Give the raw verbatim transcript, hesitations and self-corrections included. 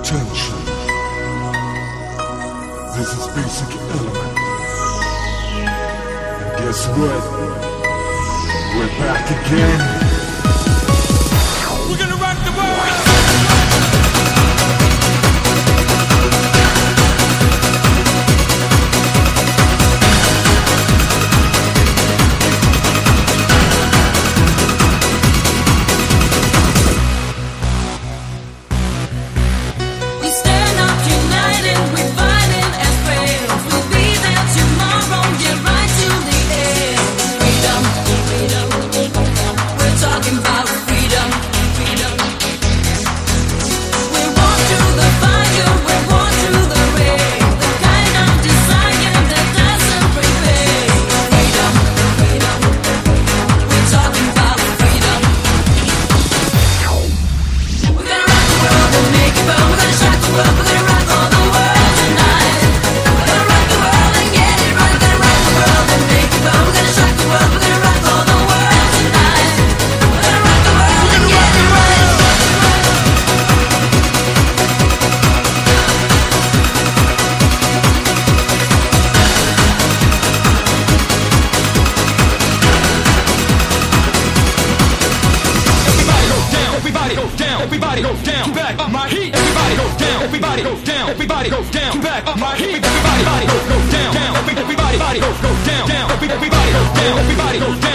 Attention. This is Basic Element. And guess what? We're back again. We're gonna rock the world. Everybody goes down, back up my heat. Everybody goes down, everybody goes down, everybody goes down, back up my heat. Everybody goes down, down, everybody goes goes down, down, everybody goes down, everybody goes down.